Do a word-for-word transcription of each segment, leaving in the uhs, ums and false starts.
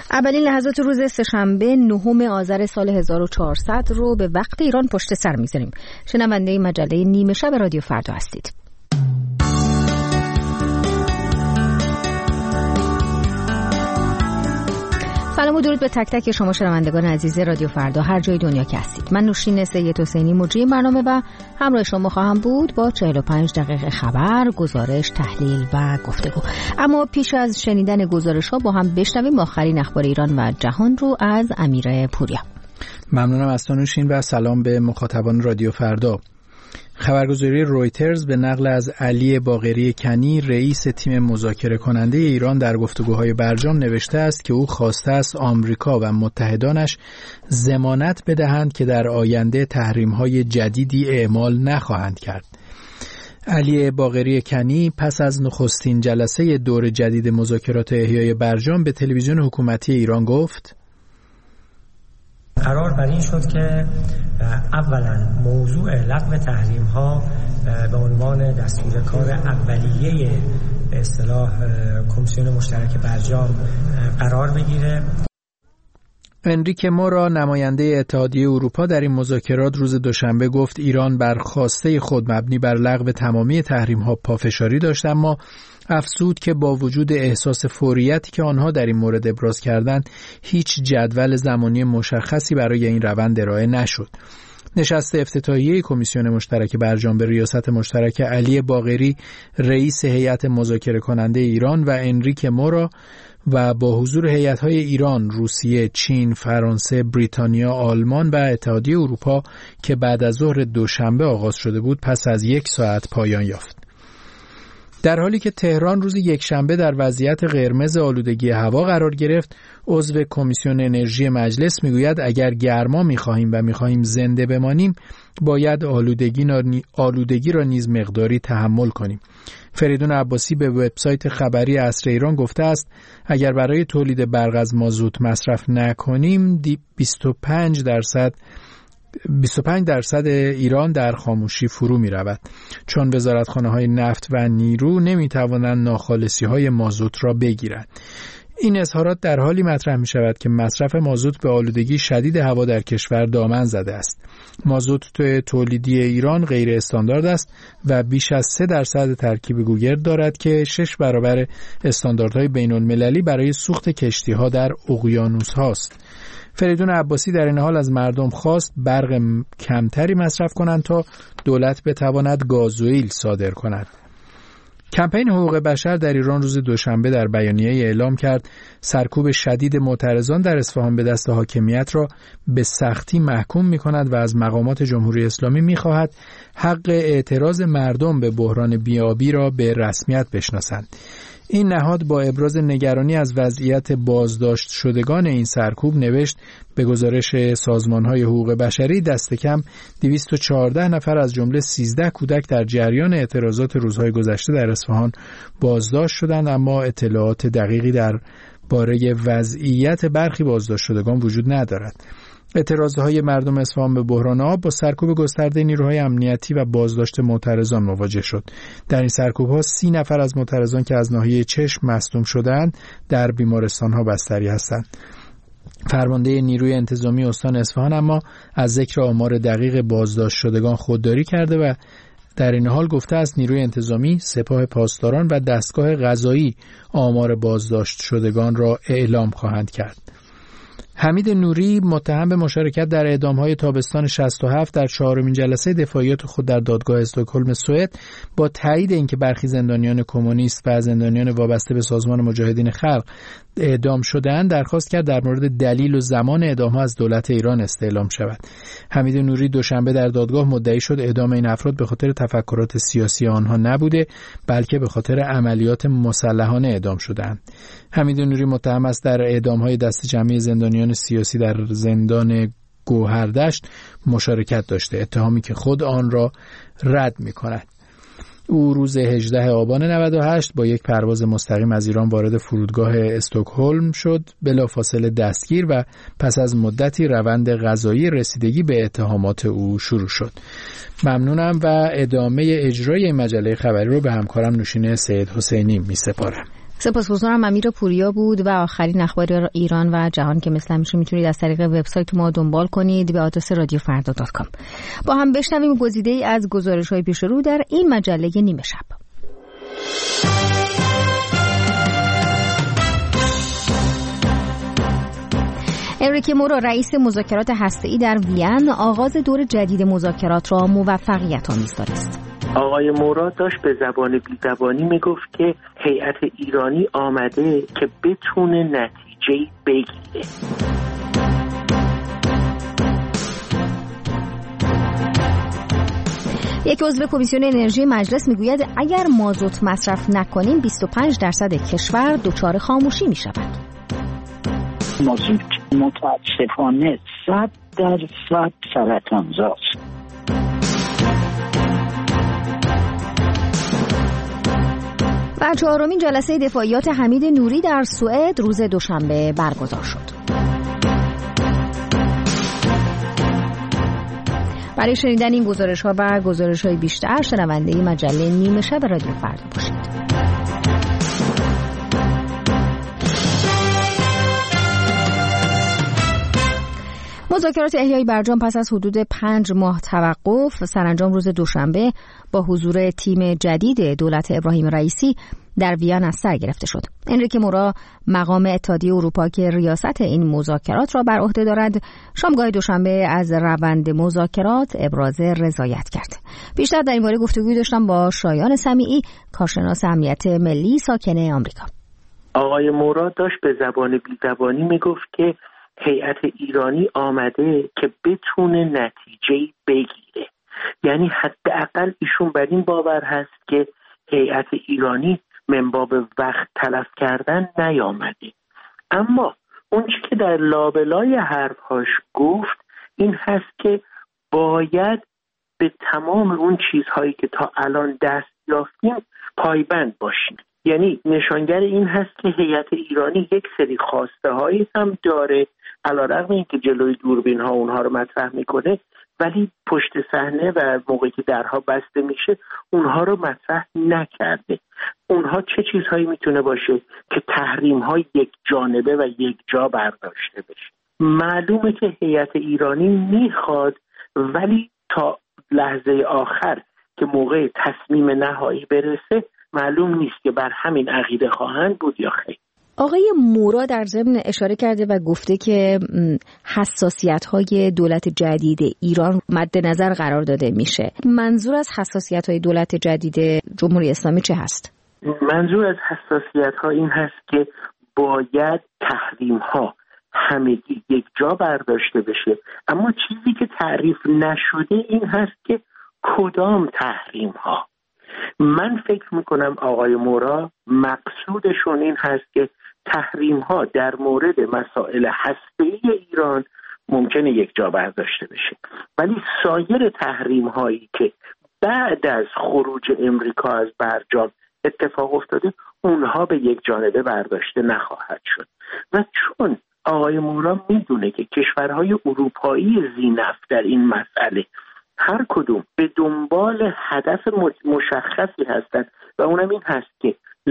اولین لحظات روز سه‌شنبه نهم آذر سال هزار و چهارصد رو به وقت ایران پشت سر می‌ذاریم. شنونده مجله نیمه شب رادیو فردا هستید. سلام و درود به تک تک شما شنوندگان عزیز رادیو فردا هر جای دنیا که هستید. من نوشین سید حسینی مجری برنامه و همراه شما خواهم بود با چهل و پنج دقیقه خبر، گزارش، تحلیل و گفتگو. اما پیش از شنیدن گزارش‌ها با هم بشنویم آخرین اخبار ایران و جهان رو از امیر پوریا. ممنونم از تو نوشین و سلام به مخاطبان رادیو فردا. خبرگزاری رویترز به نقل از علی باقری کنی رئیس تیم مذاکره کننده ایران در گفتگوهای برجام نوشته است که او خواسته است آمریکا و متحدانش ضمانت بدهند که در آینده تحریم‌های جدیدی اعمال نخواهند کرد. علی باقری کنی پس از نخستین جلسه دور جدید مذاکرات احیای برجام به تلویزیون حکومتی ایران گفت: قرار بر این شد که اولا موضوع لغو تحریم ها به عنوان دستور کار اولیه به اصطلاح کمیسیون مشترک برجام قرار بگیره. انریکه مورا نماینده اتحادیه اروپا در این مذاکرات روز دوشنبه گفت ایران بر خواسته خود مبنی بر لغو تمامی تحریم ها پافشاری داشت، اما افزود که با وجود احساس فوریتی که آنها در این مورد ابراز کردند هیچ جدول زمانی مشخصی برای این روند ارائه نشد. نشست افتتاحیه کمیسیون مشترک برجام به ریاست مشترک علی باقری رئیس هیئت مذاکره کننده ایران و انریکه مورا و با حضور هیئت‌های ایران، روسیه، چین، فرانسه، بریتانیا، آلمان و اتحادیه اروپا که بعد از ظهر دوشنبه آغاز شده بود پس از یک ساعت پایان یافت. در حالی که تهران روز یکشنبه در وضعیت قرمز آلودگی هوا قرار گرفت، عضو کمیسیون انرژی مجلس میگوید اگر گرما می‌خواهیم و می‌خواهیم زنده بمانیم باید آلودگی, آلودگی را نیز مقداری تحمل کنیم. فریدون عباسی به وبسایت خبری عصر ایران گفته است اگر برای تولید برق از مازوت مصرف نکنیم بیست و پنج درصد بیست و پنج درصد ایران در خاموشی فرو می رود، چون وزارتخانه های نفت و نیرو نمی توانند ناخالصی های مازوت را بگیرند. این اظهارات در حالی مطرح می شود که مصرف مازوت به آلودگی شدید هوا در کشور دامن زده است. مازوت تولیدی ایران غیر استاندارد است و بیش از سه درصد ترکیب گوگرد دارد که شش برابر استانداردهای بین المللی برای سوخت کشتی ها در اقیانوس هاست. فریدون عباسی در این حال از مردم خواست برق کمتری مصرف کنند تا دولت بتواند گازوئیل صادر کند. کمپین حقوق بشر در ایران روز دوشنبه در بیانیه اعلام کرد سرکوب شدید معترضان در اصفهان به دست حاکمیت را به سختی محکوم می کند و از مقامات جمهوری اسلامی می خواهد حق اعتراض مردم به بحران بیابی را به رسمیت بشناسند. این نهاد با ابراز نگرانی از وضعیت بازداشت شدگان این سرکوب نوشت به گزارش سازمان‌های حقوق بشری دست کم دویست و چهارده نفر از جمله سیزده کودک در جریان اعتراضات روزهای گذشته در اصفهان بازداشت شدند، اما اطلاعات دقیقی در باره وضعیت برخی بازداشت شدگان وجود ندارد. اعتراضهای مردم اصفهان به بحران آب با سرکوب گسترده نیروهای امنیتی و بازداشت معترضان مواجه شد. در این سرکوب‌ها سی نفر از معترضان که از ناحیه چشم مصدوم شدند در بیمارستان‌ها بستری هستند. فرمانده نیروی انتظامی استان اصفهان اما از ذکر آمار دقیق بازداشت شدگان خودداری کرده و در این حال گفته است نیروی انتظامی، سپاه پاسداران و دستگاه قضایی آمار بازداشت شدگان را اعلام خواهند کرد. حمید نوری متهم به مشارکت در اعدام‌های تابستان شصت و هفت در چهارمین جلسه دفاعیات خود در دادگاه استکهلم سوئد با تایید اینکه برخی زندانیان کمونیست و زندانیان وابسته به سازمان مجاهدین خلق اعدام شده‌اند درخواست کرد در مورد دلیل و زمان اعدام‌ها از دولت ایران استعلام شود. حمید نوری دوشنبه در دادگاه مدعی شد اعدام این افراد به خاطر تفکرات سیاسی آنها نبوده بلکه به خاطر عملیات مسلحانه اعدام شده‌اند. حمید نوری متهم است در اعدام‌های دست جمعی زندانیان سیاسی در زندان گوهردشت مشارکت داشته، اتهامی که خود آن را رد می‌کند. او روز هجدهم آبان نود و هشت با یک پرواز مستقیم از ایران وارد فرودگاه استکهلم شد، بلافاصله دستگیر و پس از مدتی روند قضایی رسیدگی به اتهامات او شروع شد. ممنونم و ادامه اجرای مجله خبری رو به همکارم نوشین سید حسینی می سپارم. سپاسگزارم. امیر پوریا بود و آخرین اخبار ایران و جهان که مثل همیشه میتونید از طریق وبسایت ما دنبال کنید به آدرس رادیو فردا دات کام. با هم بشنویم گزیده‌ای از گزارش‌های پیش رو در این مجله نیمه شب. انریکه مورا رئیس مذاکرات هسته‌ای در وین آغاز دور جدید مذاکرات را موفقیت آمیز دانست. آقای مورا داشت به زبان بی‌زبانی میگفت که هیئت ایرانی آمده که بتونه نتیجه بگیره. یک عضو کمیسیون انرژی مجلس میگوید اگر مازوت مصرف نکنیم بیست و پنج درصد کشور دچار خاموشی میشود. مازوت متاسفانه صد درصد سرطانزاست. و چهارمین جلسه دفاعیات حمید نوری در سوئد روز دوشنبه برگزار شد. برای شنیدن این گزارش‌ها و گزارش‌های بیشتر شنونده مجله نیمه شب رادیو فردا باشید. مذاکرات احیای برجام پس از حدود پنج ماه توقف سرانجام روز دوشنبه با حضور تیم جدید دولت ابراهیم رئیسی در وین از سر گرفته شد. انریکه مورا مقام اتحادیه اروپا که ریاست این مذاکرات را بر عهده دارد شامگاه دوشنبه از روند مذاکرات ابراز رضایت کرد. بیشتر در این باره گفتگوی داشتم با شایان سمیعی، کارشناس امنیت ملی ساکن آمریکا. آقای مورا داشت به زبان بی‌زبانی میگفت که هیئت ایرانی آمده که بتونه نتیجه بگیره. یعنی حداقل ایشون بر این باور هست که هیئت ایرانی من باب وقت تلف کردن نیامده. اما اون چی که در لابلای حرفهاش گفت این هست که باید به تمام اون چیزهایی که تا الان دست یافتیم پایبند باشیم. یعنی نشانگر این هست که هیئت ایرانی یک سری خواسته هایی هم داره، علیرغم اینکه جلوی دوربین ها اونها رو مطرح میکنه، ولی پشت صحنه و موقعی که درها بسته میشه اونها رو مطرح نکرده. اونها چه چیزهایی میتونه باشه که تحریم های یک جانبه و یک جا برداشته بشه. معلومه که هیئت ایرانی میخواد، ولی تا لحظه آخر که موقع تصمیم نهایی برسه معلوم نیست که بر همین عقیده خواهند بود یا خیر. آقای مورا در ضمن اشاره کرده و گفته که حساسیت‌های دولت جدید ایران مد نظر قرار داده میشه. منظور از حساسیت‌های دولت جدید جمهوری اسلامی چه هست؟ منظور از حساسیت‌ها این هست که باید تحریم‌ها همگی یک جا برداشته بشه، اما چیزی که تعریف نشده این هست که کدام تحریم‌ها. من فکر میکنم آقای مورا مقصودشون این هست که تحریم ها در مورد مسائل هسته‌ای ایران ممکنه یک جا برداشته بشه، ولی سایر تحریم هایی که بعد از خروج امریکا از برجام اتفاق افتاده اونها به یک جانبه برداشته نخواهد شد. و چون آقای مورا میدونه که کشورهای اروپایی ذی‌نفع در این مسئله هر کدوم به دنبال هدف مشخصی هستند و اونم این هست که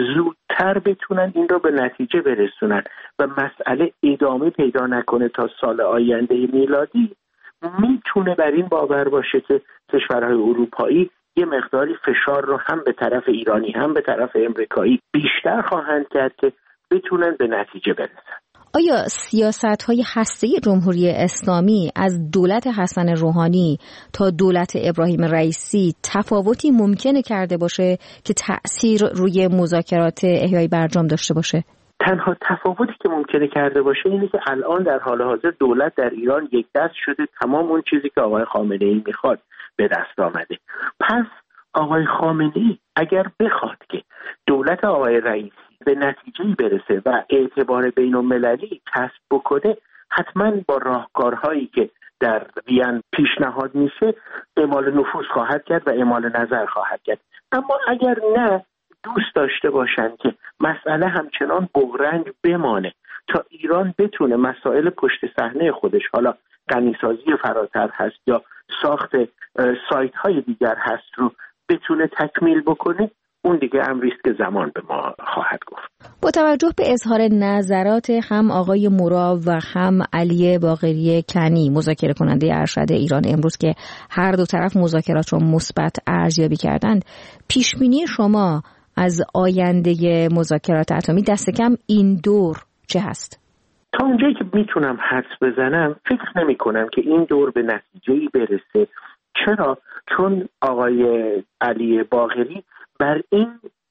زودتر بتونن این رو به نتیجه برسونن و مسئله ادامه پیدا نکنه تا سال آینده میلادی، میتونه بر این باور باشه که کشورهای اروپایی یه مقداری فشار رو هم به طرف ایرانی هم به طرف امریکایی بیشتر خواهند کرد که بتونن به نتیجه برسن. آیا سیاست‌های هسته‌ای جمهوری اسلامی از دولت حسن روحانی تا دولت ابراهیم رئیسی تفاوتی ممکنه کرده باشه که تأثیر روی مذاکرات احیای برجام داشته باشه؟ تنها تفاوتی که ممکنه کرده باشه اینه که الان در حال حاضر دولت در ایران یک دست شده، تمام اون چیزی که آقای خامنه‌ای میخواد به دست آمده. پس آقای خامنه‌ای اگر بخواد که دولت آقای رئیسی به نتیجه‌ای برسه و اعتبار بین‌المللی کسب بکنه، حتما با راهکارهایی که در وین پیشنهاد میشه اعمال نفوذ خواهد کرد و اعمال نظر خواهد کرد. اما اگر نه دوست داشته باشن که مسئله همچنان بغرنج بمانه تا ایران بتونه مسائل پشت صحنه خودش، حالا غنیسازی فراتر هست یا ساخت سایت های دیگر هست، رو بتونه تکمیل بکنه، اون دیگه امری است که زمان به ما خواهد گفت. با توجه به اظهار نظرات هم آقای مورا و هم علی باقری کنی مذاکره کننده ارشد ایران امروز که هر دو طرف مذاکرات رو مثبت ارزیابی کردند، پیش بینی شما از آینده مذاکرات اتمی دست کم این دور چه هست؟ تا اونجایی که میتونم حدس بزنم فکر نمی کنم که این دور به نتیجه‌ای برسه. چرا؟ چون آقای علی باقری بر این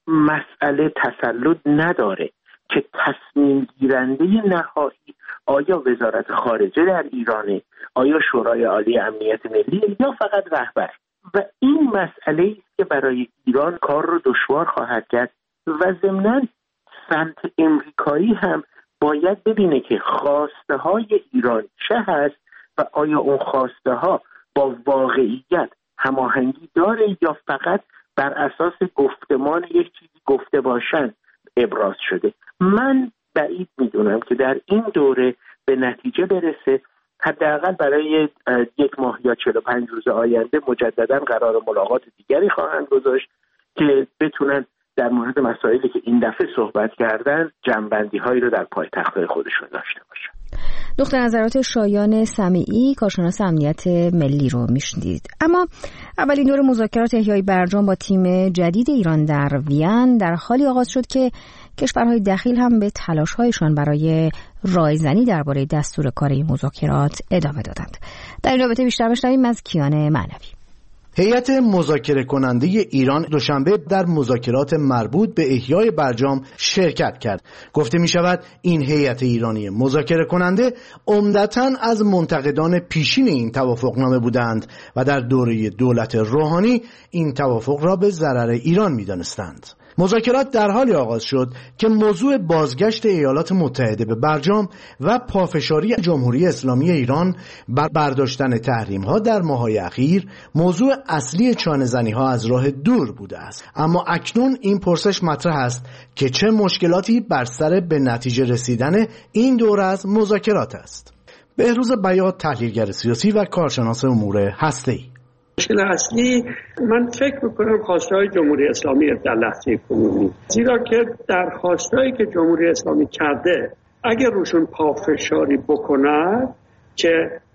مسئله تسلط نداره که تصمیم گیرنده نهایی آیا وزارت خارجه در ایرانه، آیا شورای عالی امنیت ملی یا فقط رهبر. و این مسئله است که برای ایران کار رو دشوار خواهد کرد و ضمناً سمت امریکایی هم باید ببینه که خواسته های ایران چه هست و آیا اون خواسته ها با واقعیت هماهنگی داره یا فقط بر اساس گفتمان یک چیزی گفته باشن ابراز شده. من بعید میدونم که در این دوره به نتیجه برسه. حداقل برای یک ماه یا چهل و پنج روز آینده مجددا قرار ملاقات دیگری خواهند گذاشت که بتونن در مورد مسائلی که این دفعه صحبت کردن جنبندی هایی رو در پایتخت‌های خودشون داشته باشن. نقطه نظرات شایان سمیعی کارشناس امنیت ملی رو میشنید. اما اولین دور مذاکرات احیای برجام با تیم جدید ایران در وین در حالی آغاز شد که کشورهای دخیل هم به تلاش‌هایشان برای رایزنی درباره دستور کار این مذاکرات ادامه دادند. در این رابطه بیشتر بشنویم از کیان معنوی. هیئت مذاکره کننده ایران دوشنبه در مذاکرات مربوط به احیای برجام شرکت کرد. گفته می شود این هیئت ایرانی مذاکره کننده عمدتاً از منتقدان پیشین این توافقنامه بودند و در دوره دولت روحانی این توافق را به ضرر ایران می دانستند. مذاکرات در حالی آغاز شد که موضوع بازگشت ایالات متحده به برجام و پافشاری جمهوری اسلامی ایران بر برداشتن تحریم‌ها در ماه‌های اخیر موضوع اصلی چانه‌زنی‌ها از راه دور بوده است. اما اکنون این پرسش مطرح است که چه مشکلاتی بر سر به نتیجه رسیدن این دور از مذاکرات است. بهروز بیات تحلیلگر سیاسی و کارشناس امور هسته‌ای. مشکل اصلی من فکر میکنم خواستهای جمهوری اسلامی در لحظه کنونی، زیرا که در خواستهایی که جمهوری اسلامی کرده اگر روشون پافشاری بکند که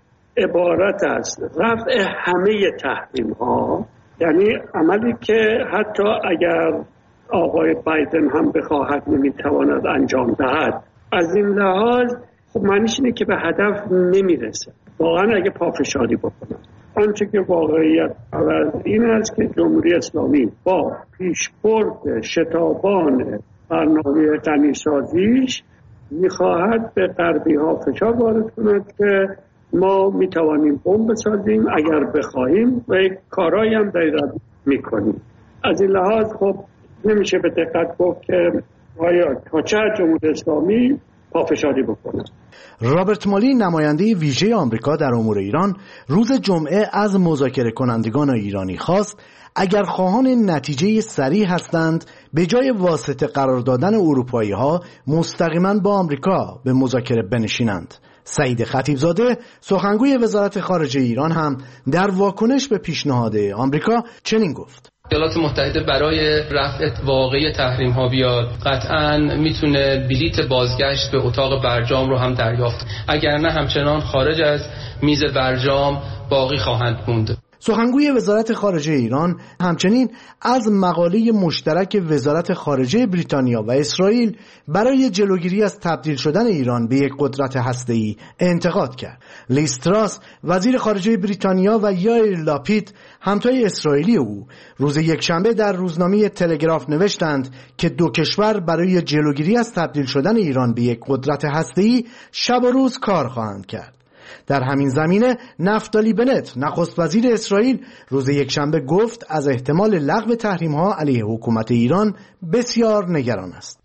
عبارت است رفع همه تحریم ها، یعنی عملی که حتی اگر آقای بایدن هم بخواهد نمیتواند انجام دهد، از این لحاظ خب معنیش اینه که به هدف نمیرسه واقعا اگه پافشاری بکنه. آنچه که واقعیت این است که جمهوری اسلامی با پیشبرد شتابان برنامه غنی‌سازیش می‌خواهد به غربی ها فشار وارد کند که ما می‌توانیم بمب بسازیم اگر بخواهیم و یک کارایی هم در می‌کنیم. از این لحاظ خب نمیشه به دقت گفت که آیا تا چه جمهوری اسلامی پافشاری بکنه. رابرت مالی نماینده ویژه آمریکا در امور ایران روز جمعه از مذاکره کنندگان ایرانی خواست اگر خواهان نتیجه سریع هستند به جای واسطه قرار دادن اروپایی ها مستقیما با آمریکا به مذاکره بنشینند. سعید خطیبزاده سخنگوی وزارت خارجه ایران هم در واکنش به پیشنهاد آمریکا چنین گفت: ایالات متحده برای رفع واقعی تحریم ها بیاد قطعاً میتونه بلیت بازگشت به اتاق برجام رو هم دریافت، اگر نه همچنان خارج از میز برجام باقی خواهند موند. سخنگوی وزارت خارجه ایران همچنین از مقاله مشترک وزارت خارجه بریتانیا و اسرائیل برای جلوگیری از تبدیل شدن ایران به یک قدرت هسته‌ای انتقاد کرد. لیز تراس وزیر خارجه بریتانیا و یائیر لاپید همتای اسرائیلی او روز یکشنبه در روزنامه تلگراف نوشتند که دو کشور برای جلوگیری از تبدیل شدن ایران به یک قدرت هسته‌ای شب و روز کار خواهند کرد. در همین زمینه نفتالی بنت نخست وزیر اسرائیل روز یکشنبه گفت از احتمال لغو تحریم‌ها علیه حکومت ایران بسیار نگران است.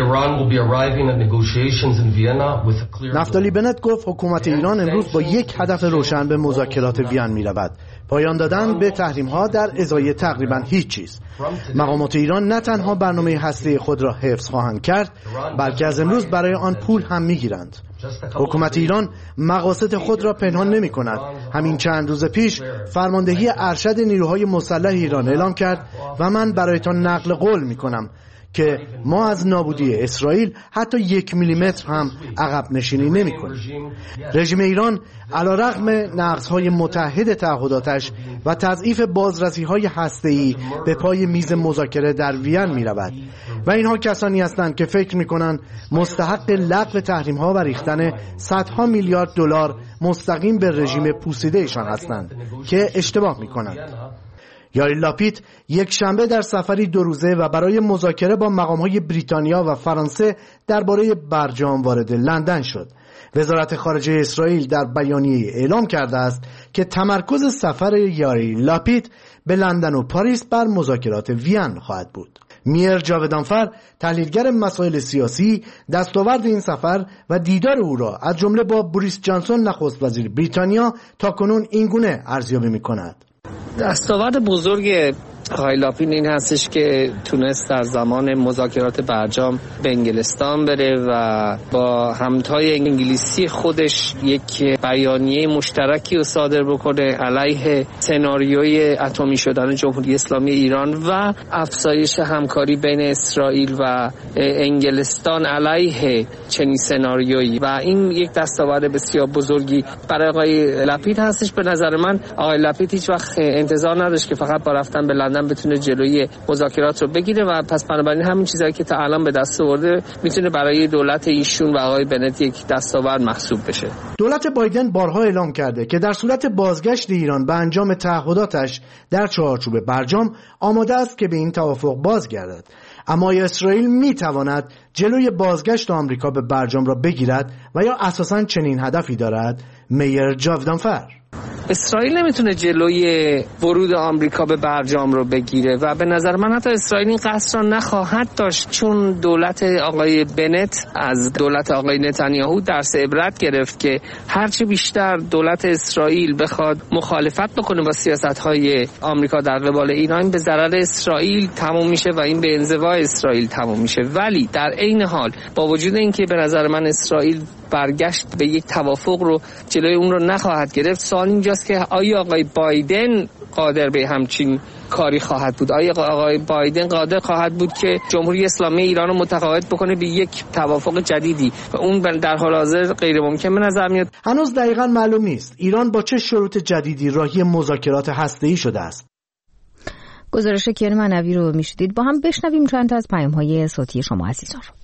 نفتالی بنت گفت حکومت ایران امروز با یک هدف روشن به مذاکرات وین می‌رود: پایان دادن به تحریم‌ها در ازای تقریباً هیچ چیز. مقامات ایران نه تنها برنامه هسته خود را حفظ خواهند کرد، بلکه از امروز برای آن پول هم می‌گیرند. حکومت ایران مقاصد خود را پنهان نمی کند. همین چند روز پیش فرماندهی ارشد نیروهای مسلح ایران اعلام کرد و من برایتان نقل قول می کنم که ما از نابودی اسرائیل حتی یک میلیمتر هم عقب نشینی نمی کنیم. رژیم ایران علیرغم نقض‌های متعهد تعهداتش و تضعیف بازرسی‌های هسته‌ای به پای میز مذاکره در وین می رود و اینها کسانی هستند که فکر می کنند مستحق لغو تحریم‌ها و ریختن صدها میلیارد دلار مستقیم به رژیم پوسیده ایشان هستند که اشتباه می کنند. یاری لاپید یک شنبه در سفری دو روزه و برای مذاکره با مقام‌های بریتانیا و فرانسه درباره برجام وارد لندن شد. وزارت خارجه اسرائیل در بیانیه اعلام کرده است که تمرکز سفر یاری لاپید به لندن و پاریس بر مذاکرات وین خواهد بود. میر جاودانفر، تحلیلگر مسائل سیاسی، دستاورد این سفر و دیدار او را از جمله با بوریس جانسون نخست وزیر بریتانیا تاکنون اینگونه ارزیابی می‌کند. دستاورد بزرگ آقای لاپید این هستش که تونست در زمان مذاکرات برجام به انگلستان بره و با همتای انگلیسی خودش یک بیانیه مشترکی رو صادر بکنه علیه سناریوی اتمی شدن جمهوری اسلامی ایران و افزایش همکاری بین اسرائیل و انگلستان علیه چنین سناریویی و این یک دستاورد بسیار بزرگی برای آقای لاپید هستش. به نظر من آقای لاپید هیچ وقت انتظار نداشت که فقط با رفتن به لندن بتونه جلوی مذاکرات رو بگیره و پس بنابراین همین چیزایی که تا الان به دست آورده میتونه برای دولت ایشون و آقای بنت یک دستاورد محسوب بشه. دولت بایدن بارها اعلام کرده که در صورت بازگشت ایران به انجام تعهداتش در چارچوب برجام آماده است که به این توافق بازگردد. اما اسرائیل میتواند جلوی بازگشت آمریکا به برجام را بگیرد و یا اساساً چنین هدفی دارد؟ میر جاودانفر: اسرائیل نمیتونه جلوی ورود آمریکا به برجام رو بگیره و به نظر من حتی اسرائیل این قصد را نخواهد داشت، چون دولت آقای بنت از دولت آقای نتانیاهو درس عبرت گرفت که هرچی بیشتر دولت اسرائیل بخواد مخالفت بکنه با سیاست‌های آمریکا در قبال ایران به ضرر اسرائیل تموم میشه و این به انزوای اسرائیل تموم میشه. ولی در عین حال با وجود اینکه به نظر من اسرائیل برگشت به یک توافق رو جلوی اون رو نخواهد گرفت، سوال اینجاست که آیا آقای بایدن قادر به همچین کاری خواهد بود؟ آیا آقای بایدن قادر خواهد بود که جمهوری اسلامی ایران رو متقاعد بکنه به یک توافق جدیدی و اون در حال حاضر غیر ممکن به نظر میاد؟ هنوز دقیقاً معلوم نیست ایران با چه شروط جدیدی راهی مذاکرات هسته‌ای شده است. گزارش کیان معنوی رو میشدید. با هم بشنویم چند تا از پیام‌های صوتی شما عزیزان رو.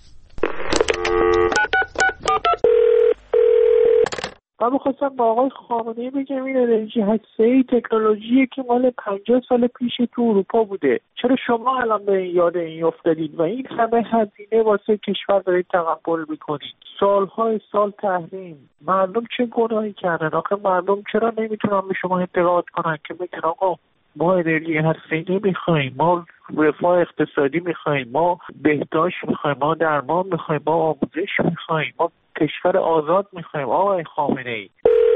من می‌خواستم با آقای خامنه‌ای بگم این انرژی هسته‌ای تکنولوژیه که مال پنجاه سال پیش تو اروپا بوده. چرا شما الان به این یاد این افتادید و این همه هزینه واسه کشور دارید تقبل می‌کنید؟ سال‌های سال تحریم. مردم چه گناهی کردن؟ آخه مردم چرا نمیتونن به شما اعتقاد کنن که بگن آقا ما انرژی هسته‌ای نمی‌خوایم، ما رفاه اقتصادی می‌خوایم، ما بهداشت می‌خوایم، ما درمان می‌خوایم، ما آموزش می‌خوایم، ما کشور آزاد می‌خوایم. آقای خامنه‌ای،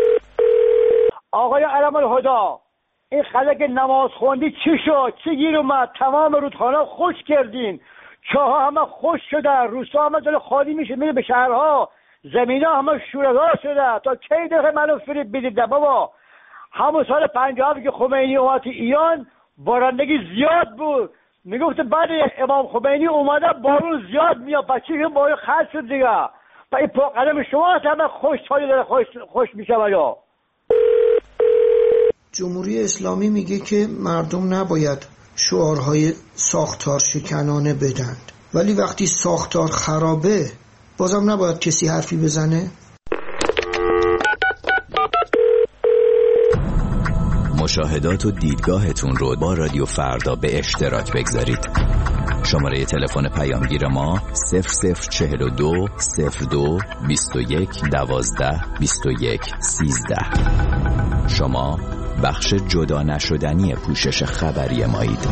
آقای علم الهدا، این خلق نماز خوندی چی شد؟ چی گیر اومد؟ تمام رودخانه خوش کردین، چاها همه خوش شده، روستا همه داره خالی میشه میره به شهرها، زمینا همه شوره‌دار شده. تا کی دقیقه منو فریب بدید بابا؟ همون سال پنجاه که خمینی اومد ایران بارندگی زیاد بود، میگفت بعد امام خمینی اومده بارون زیاد میاد، بچه که بارون خرد شد دیگه. و این پا قدم شما همه خوش تالی داره خوش, خوش میشه. ویا جمهوری اسلامی میگه که مردم نباید شعارهای ساختار شکنانه بدند، ولی وقتی ساختار خرابه بازم نباید کسی حرفی بزنه. مشاهدات و دیدگاهتون رو با رادیو فردا به اشتراک بگذارید. شماره تلفن پیامگیر ما صفر صفر چهل و دو صفر دو بیست و یک دوازده بیست و یک سیزده. شما بخش جدا نشدنی پوشش خبری مایید.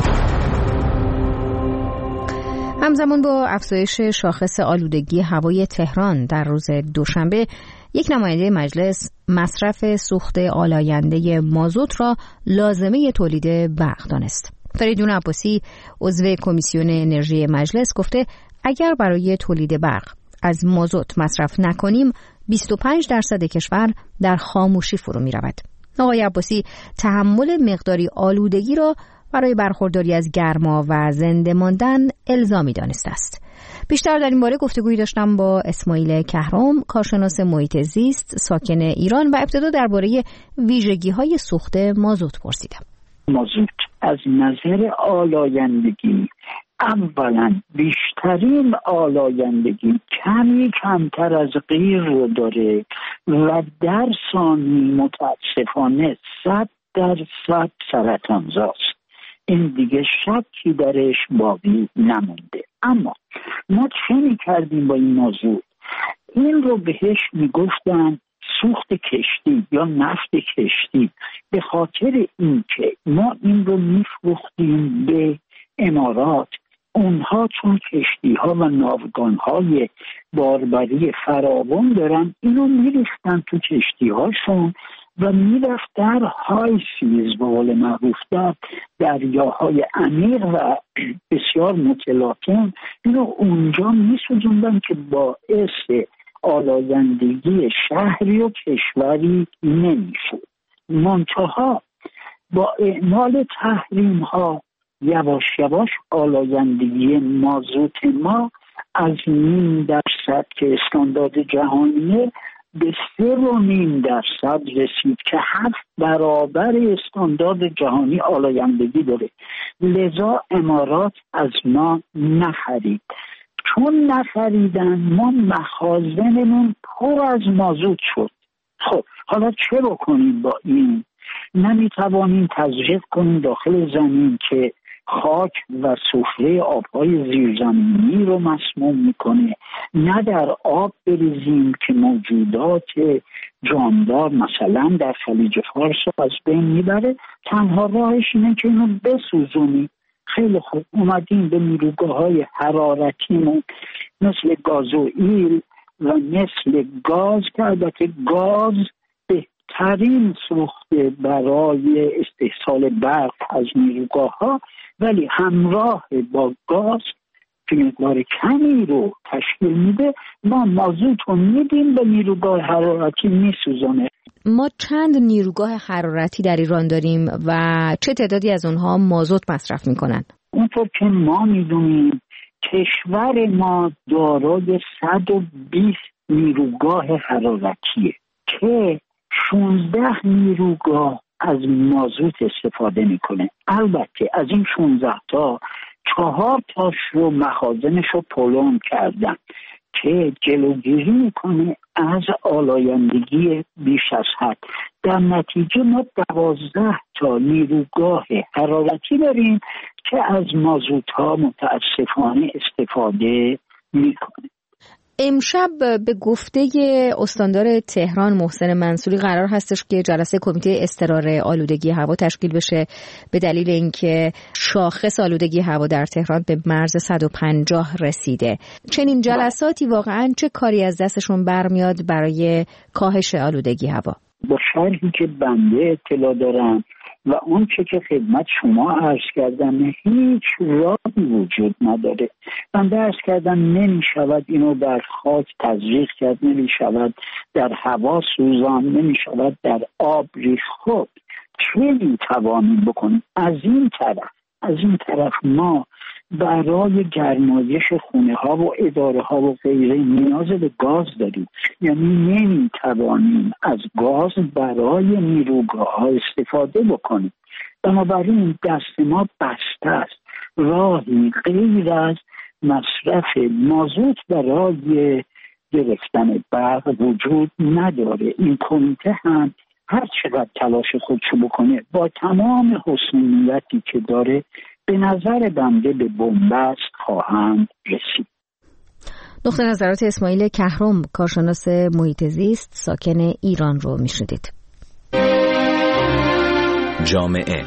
همزمان با افزایش شاخص آلودگی هوای تهران در روز دوشنبه، یک نماینده مجلس مصرف سوخت آلاینده مازوت را لازمه تولید برق دانست. فریدون عباسی عضو کمیسیون انرژی مجلس گفته اگر برای تولید برق از مازوت مصرف نکنیم بیست و پنج درصد کشور در خاموشی فرو می رود. آقای عباسی تحمل مقداری آلودگی را برای برخورداری از گرما و زنده ماندن الزامی دانسته است. بیشتر در این باره گفتگویی داشتم با اسماعیل کهرم، کارشناس محیط زیست ساکن ایران، و ابتدا درباره ویژگی‌های سوخت مازوت پرسیدم. مازوت از نظر آلایندگی اولا بیشترین آلایندگی کمی کمتر از غیر رو داره و در ثانی متاسفانه صد درصد سرطانزاست. این دیگه شکی درش باقی نمونده. اما ما چه می‌کردیم با این موضوع؟ این رو بهش میگفتن سوخت کشتی یا نفت کشتی، به خاطر اینکه ما این رو میفروختیم به امارات. اونها چون کشتی ها و ناوگان های باربری فراوان دارن، اینو میریختن تو کشتی هاشون و میرفت در های سیز به قول معروف در دریاهای عمیق و بسیار متلاطم، اینو اونجا میسوزوندن که باعث آلایندگی شهری و کشوری نمیشد. منتها با اعمال تحریم ها یواش یواش آلایندگی مازوت ما از نیم درصد که استاندارد جهانیه به سه و نیم درصد رسید که هفت برابر استاندارد جهانی آلایندگی داره. لذا امارات از ما نخرید. چون نخریدن ما مخازنمون پر از مازوت شد. خب حالا چه بکنیم با این؟ نمیتوانیم تزریق کنیم داخل زمین که خاک و سفره آبهای زیرزمینی رو مسموم میکنه، نه در آب بریزیم که موجودات جاندار مثلا در خلیج فارس رو از بین میبره. تنها راهش اینه که اینو بسوزونیم. خیلی خوب، اومدیم به نیروگاه‌های حرارتیمون مثل گازوئیل و مثل گاز که البته گاز بهترین سوخت برای استحصال برق از نیروگاه‌ها، ولی همراه با گاز که مقدار کمی رو تشکیل میده ما مازوت رو میدیم به نیروگاه حرارتی میسوزونه. ما چند نیروگاه حرارتی در ایران داریم و چه تعدادی از اونها مازوت مصرف میکنن؟ اونطور که ما میدونیم کشور ما دارای صد و بیست نیروگاه حرارتیه که شانزده نیروگاه از مازوت استفاده میکنه. البته از این شانزده تا چهار تاش رو مخازنش رو پلم کردن که جلوگیری میکنه از آلایندگی بیش از حد. در نتیجه ما دوازده تا نیروگاه حرارتی داریم که از مازوت ها متاسفانه استفاده میکنه. امشب به گفته استاندار تهران محسن منصوری قرار هستش که جلسه کمیته اضطرار آلودگی هوا تشکیل بشه به دلیل اینکه شاخص آلودگی هوا در تهران به مرز صد و پنجاه رسیده. چنین جلساتی واقعا چه کاری از دستشون برمیاد برای کاهش آلودگی هوا؟ با شرحی که بنده اطلاع دارم و اون چه که خدمت شما عرض کردم هیچ راهی وجود نداره. بنده عرض کردم نمی شود اینو در خاک تزریق کرد، نمی شود در هوا سوزان، نمی شود در آب ریخت. خب چه می توانیم بکنیم؟ از این طرف از این طرف ما برای گرمایش خونه ها و اداره ها و غیره نیاز به گاز داریم، یعنی نمی توانیم از گاز برای نیروگاه ها استفاده بکنیم. بنابراین دست ما بسته است. راهی غیر از مصرف مازوت برای گرفتن برق وجود نداره. این کمیته هم هر چقدر تلاش خودشو بکنه با تمام حسن نیتی که داره به نظر بنده به بنبست خواهند رسید. نقطه نظرات اسماعیل کهرم کارشناس محیط زیست ساکن ایران رو میشنیدید. جامعه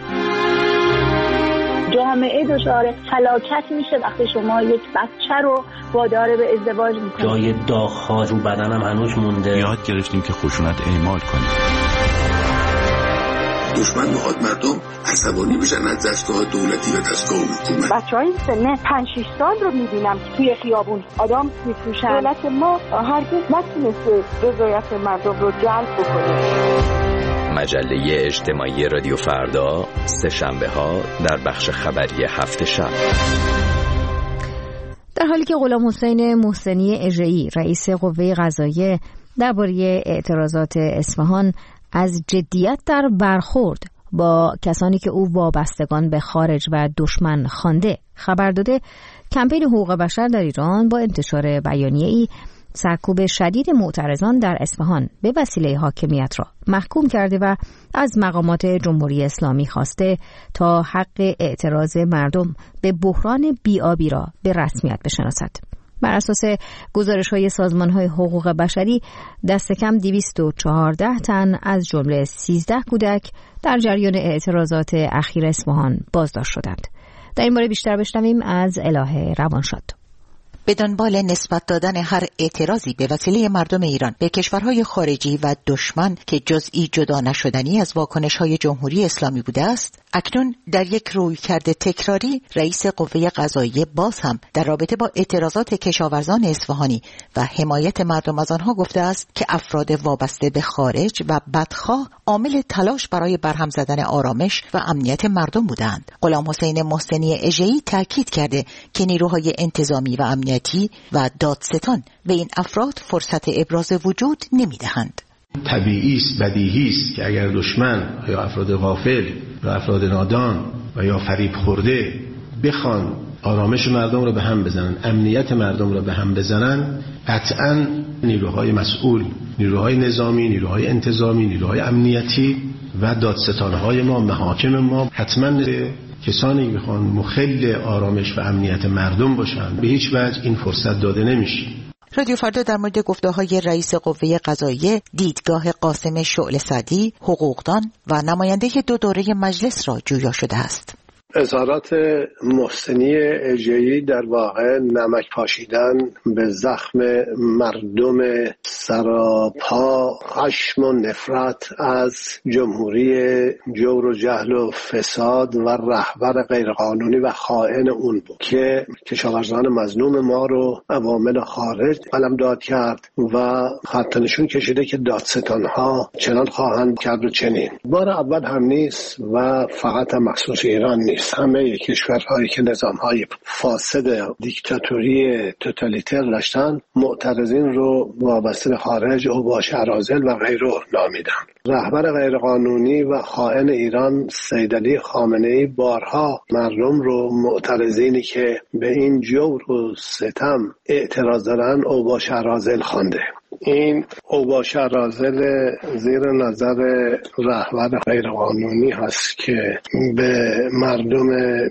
جامعه دچار فلاکت میشه وقتی شما یک بچه رو وادار به ازدواج میکنید. جای داغ‌ها رو بدنم هنوز مونده. یاد گرفتیم که خشونت اعمال کنیم. دشمن میخواد مردم عصبانی بشن از دستگاه دولتی و دستگاه حکومت. بچهای سن پنج شش سال رو میبینم که توی خیابون آدم میفروشن. دولت ما هرگز نتونسته رضایت مردم رو جلب بکنه. مجله اجتماعی رادیو فردا، سه شنبه ها در بخش خبری هفت شب. در حالی که غلام حسین محسنی اژه‌ای رئیس قوه قضاییه درباره اعتراضات اصفهان از جدیت در برخورد با کسانی که او وابستگان به خارج و دشمن خوانده خبر داده، کمپین حقوق بشر در ایران با انتشار بیانیه‌ای سرکوب شدید معترضان در اصفهان به وسیله حاکمیت را محکوم کرده و از مقامات جمهوری اسلامی خواسته تا حق اعتراض مردم به بحران بی‌آبی را به رسمیت بشناسد. بر اساس گزارش‌های سازمان‌های حقوق بشری، دست کم دویست و چهارده تن از جمله سیزده کودک در جریان اعتراضات اخیر اصفهان بازداشت شدند. در این باره بیشتر بشنویم از الهه روانشاد. به دنبال نسبت دادن هر اعتراضی به وسیله مردم ایران به کشورهای خارجی و دشمن که جزئی جدا نشدنی از واکنش‌های جمهوری اسلامی بوده است، اکنون در یک رویکرد تکراری رئیس قوه قضاییه باز هم در رابطه با اعتراضات کشاورزان اصفهانی و حمایت مردم از آنها گفته است که افراد وابسته به خارج و بدخواه عامل تلاش برای برهم زدن آرامش و امنیت مردم بودند. غلام حسین محسنی اژه‌ای تاکید کرده که نیروهای انتظامی و امنیتی و دادستان به این افراد فرصت ابراز وجود نمی‌دهند. طبیعی است، بدیهی است که اگر دشمن یا افراد غافل یا افراد نادان و یا فریب خورده بخوان آرامش مردم رو به هم بزنن، امنیت مردم رو به هم بزنن، قطعاً نیروهای مسئول، نیروهای نظامی، نیروهای انتظامی، نیروهای امنیتی و دادستانهای ما، محاکم ما حتماً کسانی که بخوان مخل آرامش و امنیت مردم باشن به هیچ وجه این فرصت داده نمیشه. رادیو فردا در مورد گفته‌های رئیس قوه قضاییه، دیدگاه قاسم شعله سعدی، حقوقدان و نماینده دو دوره مجلس را جویا شده است. اظهارات محسنی اژه‌ای در واقع نمک پاشیدن به زخم مردم سراپا خشم و نفرت از جمهوری جور و جهل و فساد و رهبر غیرقانونی و خائن اون بود که کشاورزان مظلوم ما رو عوامل خارج قلمداد کرد و خط نشون کشیده که دادستان‌ها چنان خواهند کرد و چنین. بار اول هم نیست و فقط هم مخصوص ایران نیست. همه کشورهایی که نظامهای فاسد دیکتاتوری توتالیتر داشتن معترضین رو وابسته به خارج و باش اراذل و غیره نامیدن. رهبر غیرقانونی و خائن ایران سید علی خامنه‌ای بارها مردم رو معترضینی که به این جور و ستم اعتراض دارن او باش اراذل خوانده. این اوباش اراذل زیر نظر رهبر غیرقانونی هست که به مردم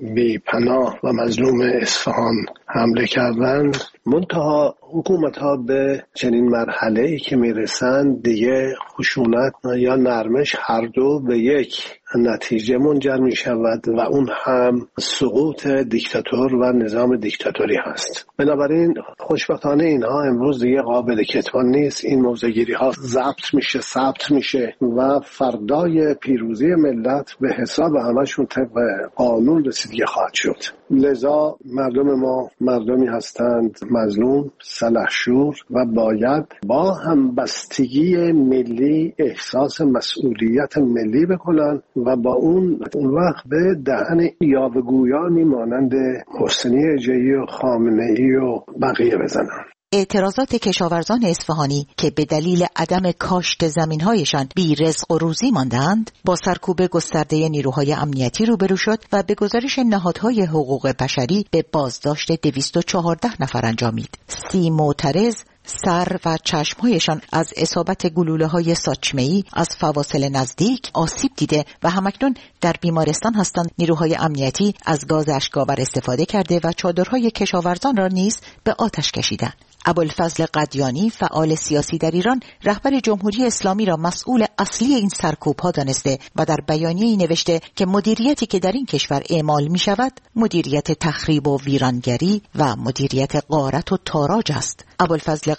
بی‌پناه و مظلوم اصفهان حمله کردند. منتها حکومت ها به چنین مرحله‌ای که میرسند دیگه خشونت یا نرمش هر دو به یک نتیجه منجر می شود و اون هم سقوط دیکتاتور و نظام دیکتاتوری هست. بنابراین خوشبختانه اینها امروز دیگه قابل کتمان نیست. این موضع‌گیری ها ضبط میشه، ثبت میشه و فردای پیروزی ملت به حساب همشون طبق قانون رسیدگی خواهد شد. لذا مردم ما مردمی هستند مظلوم، سلحشور و باید با همبستگی ملی احساس مسئولیت ملی بکنن و با اون اون وقت به دهن یاوه‌گویانی مانند محسنی اژه‌ای و خامنه‌ای و بقیه بزنن. اعتراضات کشاورزان اصفهانی که به دلیل عدم کاشت زمین‌هایشان بی رزق و روزی ماندند، با سرکوب گسترده نیروهای امنیتی روبرو شد و به گزارش نهادهای حقوق بشری به بازداشت دویست و چهارده نفر انجامید. سی معترض سر و چشمهایشان از اصابت گلوله‌های ساچمه‌ای از فواصل نزدیک آسیب دیده و همکنون در بیمارستان هستند. نیروهای امنیتی از گاز اشک‌آور استفاده کرده و چادرهای کشاورزان را نیز به آتش کشیدند. ابوالفضل قدیانی، فعال سیاسی در ایران، رهبر جمهوری اسلامی را مسئول اصلی این سرکوب‌ها دانسته و در بیانیه‌ای نوشته که مدیریتی که در این کشور اعمال می‌شود مدیریت تخریب و ویرانگری و مدیریت غارت و تاراج است. ابوالفضل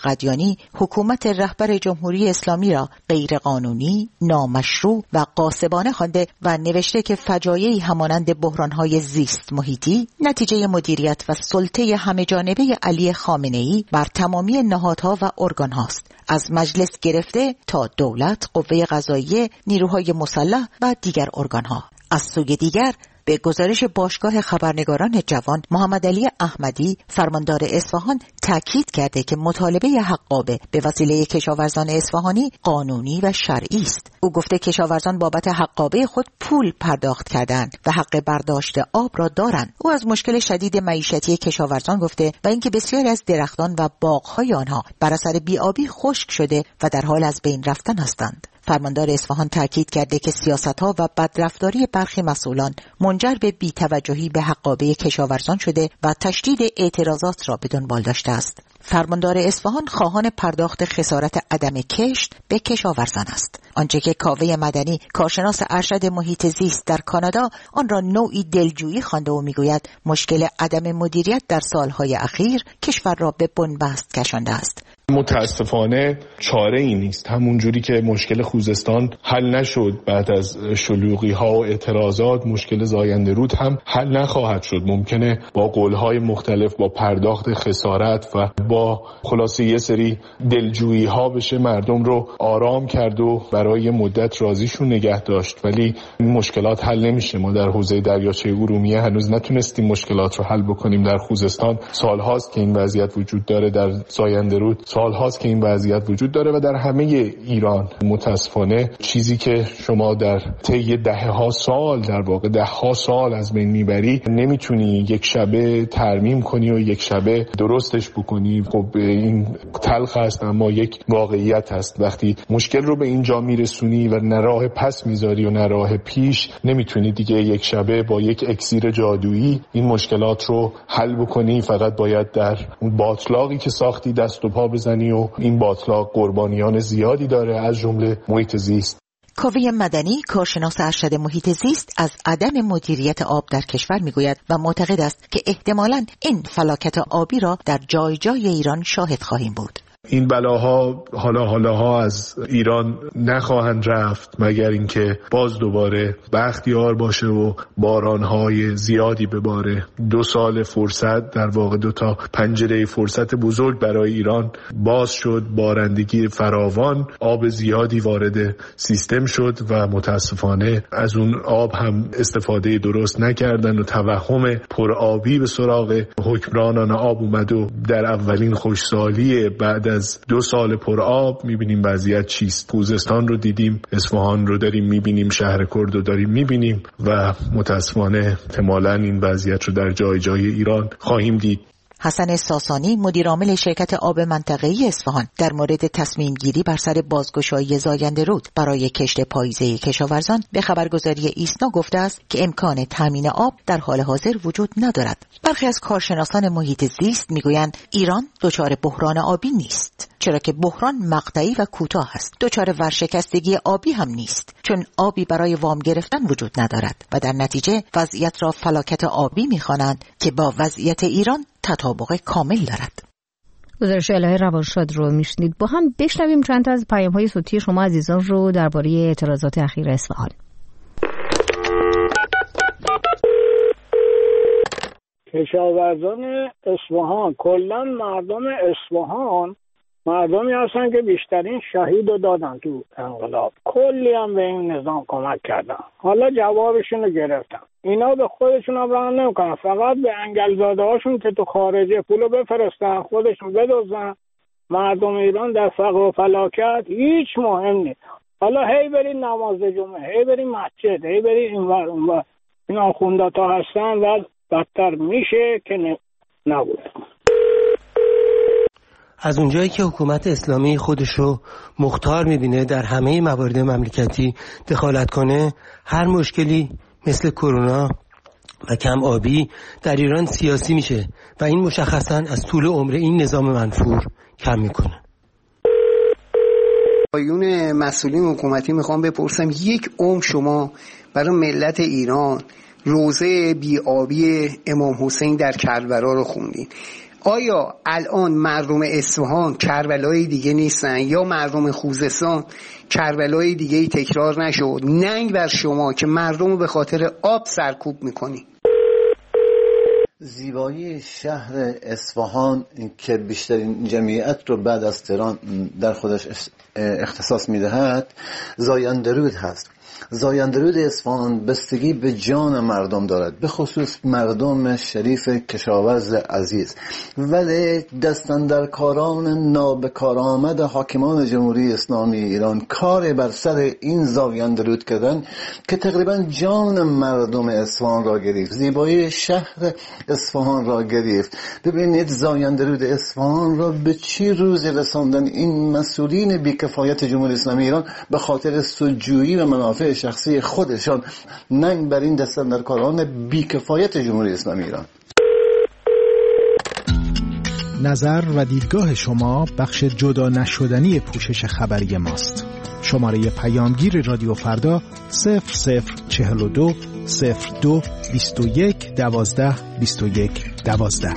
قدیانی حکومت رهبر جمهوری اسلامی را غیرقانونی، نامشروع و غاصبانه خوانده و نوشته که فجایعی همانند بحران‌های زیست محیطی نتیجه مدیریت و سلطه همه‌جانبه علی خامنه‌ای بر تمامی نهادها و ارگان‌هاست، از مجلس گرفته تا دولت، قوه قضاییه، نیروهای مسلح و دیگر ارگان‌ها. از سوی دیگر به گزارش باشگاه خبرنگاران جوان، محمد علی احمدی فرماندار اصفهان تاکید کرده که مطالبه حقابه به وسیله کشاورزان اصفهانی قانونی و شرعی است. او گفته کشاورزان بابت حقابه خود پول پرداخت کردند و حق برداشت آب را دارند. او از مشکل شدید معیشتی کشاورزان گفته و اینکه بسیاری از درختان و باغ‌های آنها بر اثر بی‌آبی خشک شده و در حال از بین رفتن هستند. فرماندار اصفهان تاکید کرده که سیاست‌ها و بدرفتاری برخی مسئولان منجر به بی‌توجهی به حقابه کشاورزان شده و تشدید اعتراضات را به دنبال داشته است. فرماندار اصفهان خواهان پرداخت خسارت عدم کشت به کشاورزان است. آنچه که کاوه مدنی، کارشناس ارشد محیط زیست در کانادا، آن را نوعی دلجویی خوانده و میگوید مشکل عدم مدیریت در سالهای اخیر کشور را به بنبست کشانده است. متاسفانه چاره ای نیست. همون جوری که مشکل خوزستان حل نشد بعد از شلوغی ها و اعتراضات، مشکل زاینده رود هم حل نخواهد شد. ممکنه با قولهای مختلف، با پرداخت خسارت و با خلاصه یه سری دلجویی ها بشه مردم رو آرام کرد و برای مدت راضیشون نگه داشت، ولی این مشکلات حل نمیشه. ما در حوزه دریاچه ارومیه هنوز نتونستیم مشکلات رو حل بکنیم. در خوزستان سالهاست که این وضعیت وجود داره، در زاینده رود سال هاست که این وضعیت وجود داره و در همه ایران. متاسفانه چیزی که شما در طی دهه ها سال، در واقع ده ها سال از بین میبری، نمیتونی یک شبه ترمیم کنی و یک شبه درستش بکنی. خب این تلخ است اما یک واقعیت هست. وقتی مشکل رو به اینجا میرسونی و نه راه پس میذاری و نه راه پیش، نمیتونی دیگه یک شبه با یک اکسیر جادویی این مشکلات رو حل بکنی. فقط باید در اون باطلاقی که ساختی دست و پا بزنی و این باطلاق قربانیان زیادی داره، از جمله محیط زیست. کاوه مدنی، کارشناس ارشد محیط زیست، از عدم مدیریت آب در کشور میگوید و معتقد است که احتمالاً این فلاکت آبی را در جای جای ایران شاهد خواهیم بود. این بلاها حالا حالاها از ایران نخواهند رفت مگر اینکه باز دوباره بختیار باشه و بارانهای زیادی بباره. دو سال فرصت، در واقع دو تا پنجره فرصت بزرگ برای ایران باز شد. بارندگی فراوان، آب زیادی وارد سیستم شد و متاسفانه از اون آب هم استفاده درست نکردن و توهم پرآبی به سراغ حکمرانان آب اومد و در اولین خوشسالی بعد از دو سال پر آب میبینیم وضعیت چیست. خوزستان رو دیدیم، اصفهان رو داریم میبینیم، شهر کرد رو داریم میبینیم و متاسفانه احتمالاً این وضعیت رو در جای جای ایران خواهیم دید. حسن ساسانی، مدیرعامل شرکت آب منطقه‌ای اصفهان، در مورد تصمیم گیری بر سر بازگشایی زاینده رود برای کشت پاییزه کشاورزان به خبرگزاری ایسنا گفته است که امکان تامین آب در حال حاضر وجود ندارد. برخی از کارشناسان محیط زیست میگویند ایران دچار بحران آبی نیست، چرا که بحران مقطعی و کوتاه است. دچار ورشکستگی آبی هم نیست، چون آبی برای وام گرفتن وجود ندارد و در نتیجه وضعیت را فلاکت آبی می‌خوانند که با وضعیت ایران تطابق کامل دارد. گزارش الهه روانشاد رو میشنید. با هم بشنویم چند تا از پیام‌های صوتی شما عزیزان رو درباره اعتراضات اخیر اصفهان. کشاورزان اصفهان، کلا مردم اصفهان مردمی هستن که بیشترین شهید رو دادن تو انقلاب، کلی هم به این نظام کمک کردن. حالا جوابشون رو گرفتن. اینا به خودشون هم رحم نمیکنن، فقط به انگلزاده هاشون که تو خارجه پولو بفرستن، خودشون بدزدن. مردم ایران در فقر و فلاکت هیچ مهم نیست. حالا هی برین نماز جمعه، هی برین مسجد، هی برین اینور اونور، این آخونداتا هستن و بدتر میشه که نبود. از اونجایی که حکومت اسلامی خودش رو مختار میبینه در همه موارد مملکتی دخالت کنه، هر مشکلی مثل کرونا و کم آبی در ایران سیاسی میشه و این مشخصاً از طول عمر این نظام منفور کم میکنه. آیون مسئولین حکومتی میخوام بپرسم، یک عمر شما برای ملت ایران روزه بی‌آبی امام حسین در کربلا رو خوندین، آیا الان مردم اصفهان کربلای دیگه نیستن یا مردم خوزستان کربلای دیگه ای تکرار نشد؟ ننگ بر شما که مردم رو به خاطر آب سرکوب میکنی. زیبایی شهر اصفهان که بیشترین جمعیت رو بعد از تهران در خودش اختصاص میدهد زایندرود هست. زایندرود اصفهان بستگی به جان مردم دارد، به خصوص مردم شریف کشاورز عزیز، ولی دستاندرکاران نابکارآمد حاکمان جمهوری اسلامی ایران کار بر سر این زایندرود کردن که تقریبا جان مردم اصفهان را گرفت، زیبایی شهر اصفهان را گرفت. ببینید زایندرود اصفهان را به چی روزی رساندن این مسئولین بیکفایت جمهوری اسلامی ایران به خاطر سودجویی و منافع شخصی خودشان. ننگ بر این دستاندرکاران بیکفایت جمهوری اسلامی ایران. نظر و دیدگاه شما بخش جدا نشدنی پوشش خبری ماست. شماره پیامگیر رادیو فردا صفر صفر چهل و دو صفر دو بیست و یک دوازده بیست و یک دوازده.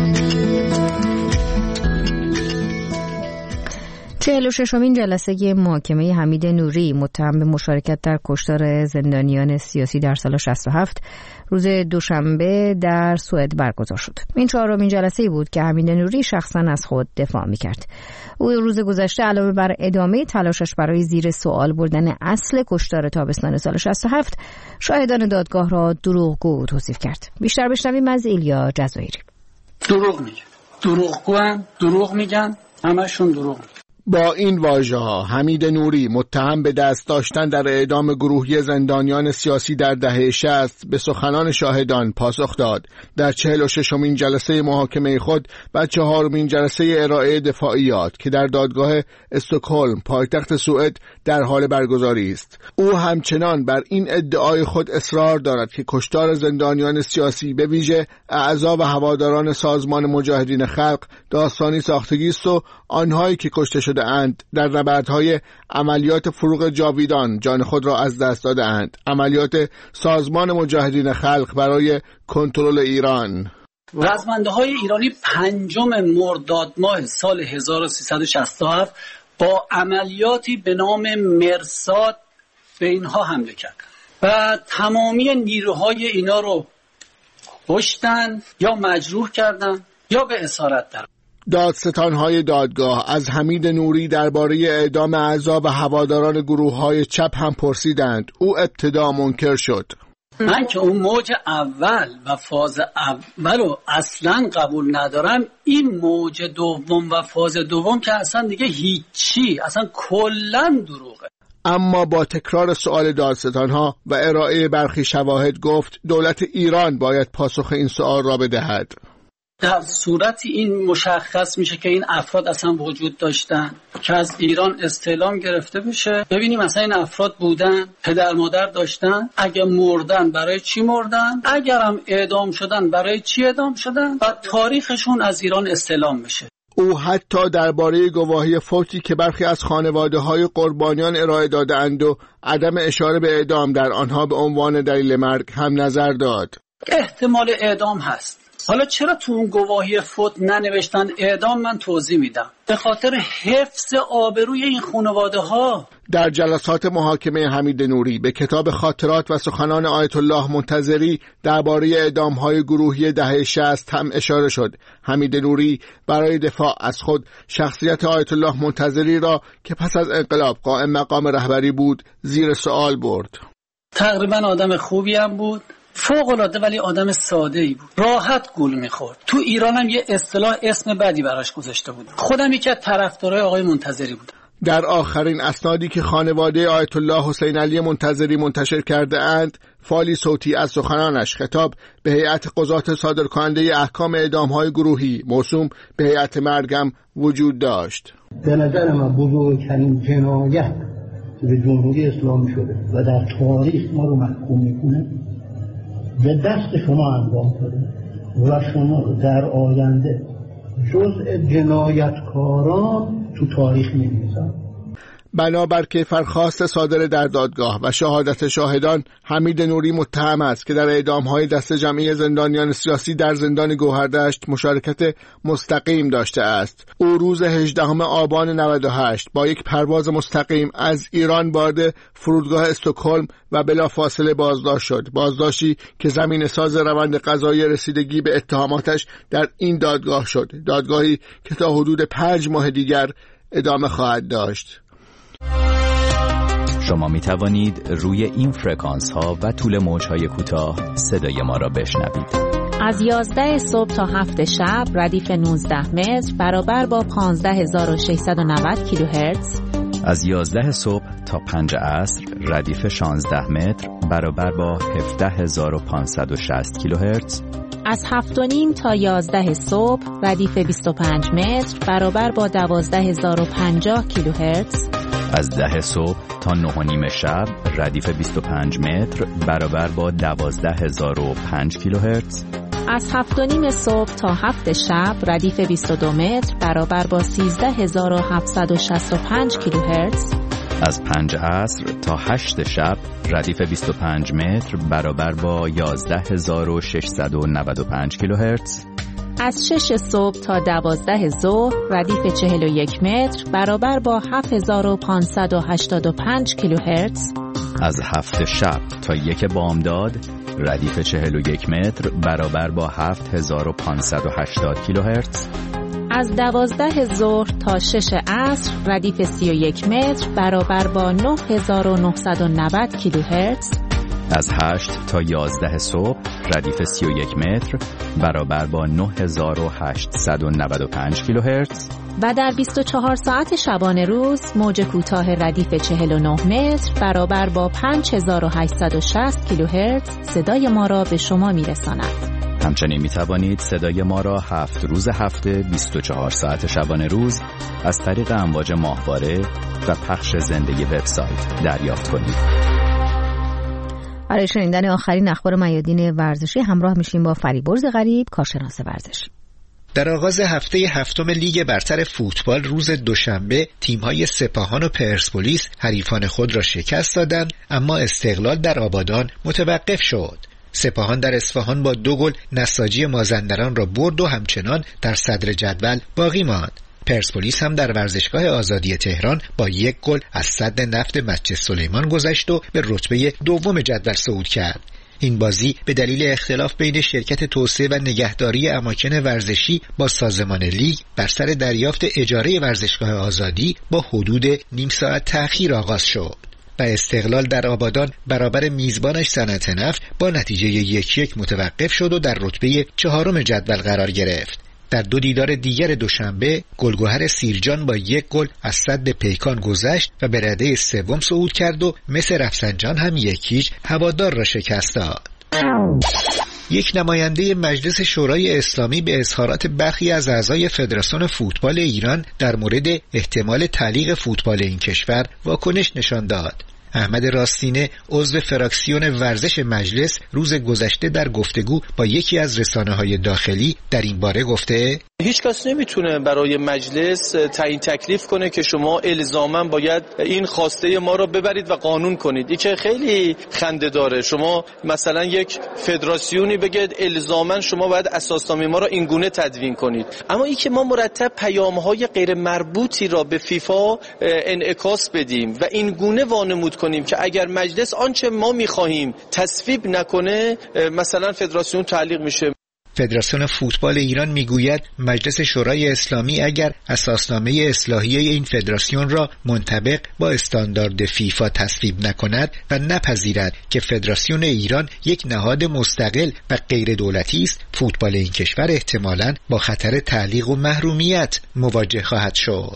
چهل و ششمین جلسه محاکمه حمید نوری متهم به مشارکت در کشتار زندانیان سیاسی در سال شصت و هفت روز دوشنبه در سوئد برگزار شد. این چهارمین جلسه بود که حمید نوری شخصا از خود دفاع می‌کرد. او روز گذشته علاوه بر ادامه تلاشش برای زیر سوال بردن اصل کشتار تابستان سال شصت و هفت، شاهدان دادگاه را دروغگو توصیف کرد. بیشتر بشنویم از ایلیا جزایری. دروغ میگن، دروغگوان، دروغ میگن، همشون دروغ میگن. با این واژه‌ها حمید نوری متهم به دست داشتن در اعدام گروهی زندانیان سیاسی در دهه شصت به سخنان شاهدان پاسخ داد. در چهل و ششمین جلسه محاکمه خود و چهارمین جلسه ارائه دفاعیات که در دادگاه استکهلم پایتخت سوئد در حال برگزاری است، او همچنان بر این ادعای خود اصرار دارد که کشتار زندانیان سیاسی به ویژه اعضا و هواداران سازمان مجاهدین خلق داستانی ساختگی است و آنهایی که کشته شده اند در نبردهای عملیات فروغ جاویدان جان خود را از دست داده اند، عملیات سازمان مجاهدین خلق برای کنترل ایران. رزمنده های ایرانی پنجم مرداد ماه سال هزار و سیصد و شصت و هفت با عملیاتی به نام مرصاد به اینها حمله کردند و تمامی نیروهای اینا رو کشتن یا مجروح کردن یا به اسارت در. دادستان‌های دادگاه از حمید نوری درباره اعدام اعضا و هواداران گروه‌های چپ هم پرسیدند. او ابتدا منکر شد. من که اون موج اول و فاز اول رو اصلا قبول ندارم، این موج دوم و فاز دوم که اصلا دیگه هیچی، اصلا کلاً دروغه. اما با تکرار سؤال دادستان‌ها و ارائه برخی شواهد گفت دولت ایران باید پاسخ این سؤال را بدهد. در صورتی این مشخص میشه که این افراد اصلا وجود داشتن که از ایران استعلام گرفته بشه، ببینیم اصلا این افراد بودن، پدر مادر داشتن، اگه مردن برای چی مردن، اگرم اعدام شدن برای چی اعدام شدن و تاریخشون از ایران استعلام بشه. او حتی درباره گواهی فوتی که برخی از خانواده‌های قربانیان ارائه داده‌اند و عدم اشاره به اعدام در آنها به عنوان دلیل مرگ هم نظر داد. احتمال اعدام هست. حالا چرا تو اون گواهی فوت ننوشتن اعدام؟ من توضیح میدم. به خاطر حفظ آبروی این خانواده ها. در جلسات محاکمه حمید نوری به کتاب خاطرات و سخنان آیت الله منتظری درباره اعدام‌های گروهی دهه شصت هم اشاره شد. حمید نوری برای دفاع از خود شخصیت آیت الله منتظری را که پس از انقلاب قائم مقام رهبری بود زیر سوال برد. تقریبا آدم خوبی هم بود، فوق‌العاده، ولی آدم ساده‌ای بود، راحت گول می‌خورد. تو ایران هم یه اصطلاح اسم بدی براش گذاشته بود. خودم یکی از طرفدارای آقای منتظری بودم. در آخرین اسنادی که خانواده آیت الله حسین علی منتظری منتشر کرده اند، فایلی صوتی از سخنانش خطاب به هیئت قضات صادرکننده احکام اعدام‌های گروهی موسوم به هیئت مرگم وجود داشت. به نظر من بزرگترین جنایت به جمهوری اسلامی شده و در تاریخ ما رو محکوم می‌کنه به دست شما انجام شده و شما رو در آینده جزء جنایتکاران تو تاریخ می‌نویسن. بنابر کیفرخواست صادر در دادگاه و شهادت شاهدان، حمید نوری متهم است که در اعدام‌های دست جمعی زندانیان سیاسی در زندان گوهردشت مشارکت مستقیم داشته است. او روز هجدهم آبان نود و هشت با یک پرواز مستقیم از ایران وارد فرودگاه استکهلم و بلافاصله بازداشت شد. بازداشتی که زمینه‌ساز روند قضایی رسیدگی به اتهاماتش در این دادگاه شد. دادگاهی که تا حدود پنج ماه دیگر ادامه خواهد داشت. شما می توانید روی این فرکانس ها و طول موج های کوتاه صدای ما را بشنوید. از یازده صبح تا هفت شب ردیف نوزده متر برابر با پانزده هزار و ششصد و نود کیلوهرتز. از یازده صبح تا پنج عصر ردیف شانزده متر برابر با هفده هزار و پانصد و شصت کیلوهرتز. از هفت و نیم تا یازده صبح ردیف بیست و پنج متر برابر با دوازده هزار و پنجاه کیلوهرتز. از ده صبح تا نه و نیم شب ردیف بیست و پنج متر برابر با دوازده هزار و پنج کیلوهرتز. از هفت و نیم صبح تا هفت شب ردیف بیست و دو متر برابر با سیزده هزار و هفتصد و شصت و پنج کیلوهرتز. از پنج عصر تا هشت شب ردیف بیست و پنج متر برابر با یازده هزار و ششصد و نود و پنج کیلوهرتز. از شش صبح تا دوازده ظهر ردیف چهل و یک متر برابر با هفت هزار و پانصد و هشتاد و پنج کیلوهرتز. از هفت شب تا یک بامداد ردیف چهل و یک متر برابر با هفت هزار و پانصد و هشتاد کیلوهرتز. از دوازده ظهر تا شش عصر ردیف سی و یک متر برابر با نه هزار و نهصد و نود کیلوهرتز. از هشت تا یازده صبح ردیف سی و یک متر برابر با نه هزار و هشتصد و نود و پنج کیلوهرتز. و در بیست و چهار ساعت شبانه روز موج کوتاه ردیف چهل و نه متر برابر با پنج هزار و هشتصد و شصت کیلوهرتز صدای ما را به شما میرساند. همچنین می توانید صدای ما را هفت روز هفته بیست و چهار ساعت شبانه روز از طریق امواج ماهواره و پخش زنده وبسایت دریافت کنید. برای شنیدن آخرین اخبار میادین ورزشی همراه میشیم با فریبرز غریب، کارشناس ورزشی. در آغاز هفته هفتم لیگ برتر فوتبال روز دوشنبه تیم‌های سپاهان و پرسپولیس حریفان خود را شکست دادند، اما استقلال در آبادان متوقف شد. سپاهان در اصفهان با دو گل نساجی مازندران را برد و همچنان در صدر جدول باقی ماند. پرسپولیس هم در ورزشگاه آزادی تهران با یک گل از سد نفت مسجد سلیمان گذشت و به رتبه دوم جدول صعود کرد. این بازی به دلیل اختلاف بین شرکت توسعه و نگهداری اماکن ورزشی با سازمان لیگ بر سر دریافت اجاره ورزشگاه آزادی با حدود نیم ساعت تأخیر آغاز شد و استقلال در آبادان برابر میزبانش صنعت نفت با نتیجه یک یک متوقف شد و در رتبه چهارم جدول قرار گرفت. در دو دیدار دیگر دوشنبه گلگهر سیرجان با یک گل از سد پیکان گذشت و به رده سوم صعود کرد و مس رفسنجان هم یکیچ هوادار را شکست داد. یک نماینده مجلس شورای اسلامی به اظهارات برخی از اعضای فدراسیون فوتبال ایران در مورد احتمال تعلیق فوتبال این کشور واکنش نشان داد. احمد راستینه عضو فراکسیون ورزش مجلس روز گذشته در گفتگو با یکی از رسانه‌های داخلی در این باره گفته: هیچ کس نمیتونه برای مجلس تعیین تکلیف کنه که شما الزاما باید این خواسته ما رو ببرید و قانون کنید. این که خیلی خنده داره. شما مثلا یک فدراسیونی بگید الزاما شما باید اساسنامه ما رو این گونه تدوین کنید، اما این که ما مرتب پیام‌های غیر مربوطی را به فیفا انعکاس بدیم و این گونه وانمود کنیم که اگر مجلس آنچه ما می‌خواهیم تصویب نکنه مثلا فدراسیون تعلیق میشه. فدراسیون فوتبال ایران میگوید مجلس شورای اسلامی اگر اساسنامه اصلاحیه این فدراسیون را منطبق با استاندارد فیفا تصویب نکند و نپذیرد که فدراسیون ایران یک نهاد مستقل و غیر دولتی است، فوتبال این کشور احتمالاً با خطر تعلیق و محرومیت مواجه خواهد شد.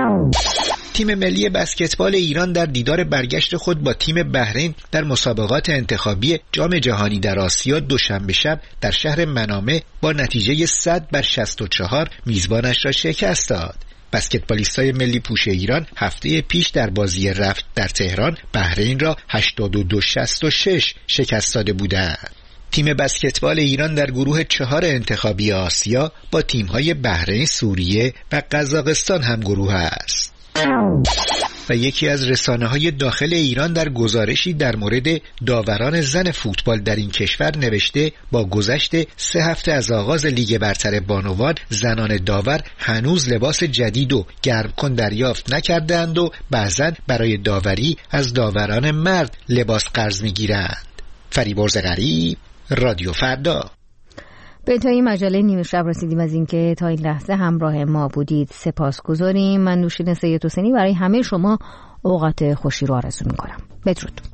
تیم ملی بسکتبال ایران در دیدار برگشت خود با تیم بحرین در مسابقات انتخابی جام جهانی در آسیا دوشنبه شب در شهر منامه با نتیجه صد بر شصت و چهار میزبانش را شکست داد. بسکتبالیستای ملی پوش ایران هفته پیش در بازی رفت در تهران بحرین را هشتاد و دو شصت و شش شکست داده بودند. تیم بسکتبال ایران در گروه چهار انتخابی آسیا با تیم‌های بحرین، سوریه و قزاقستان هم گروه است. و یکی از رسانه‌های داخل ایران در گزارشی در مورد داوران زن فوتبال در این کشور نوشته با گذشت سه هفته از آغاز لیگ برتر بانوان زنان داور هنوز لباس جدید و گرم کن دریافت نکردند و بعضاً برای داوری از داوران مرد لباس قرض می‌گیرند. فریبرز غریب، رادیو فردا. به انتهای مجله نیمه شب رسیدیم. از اینکه تا این لحظه همراه ما بودید سپاسگزاریم. من نوشین سید حسینی برای همه شما اوقات خوشی رو آرزو می‌کنم. بدرود.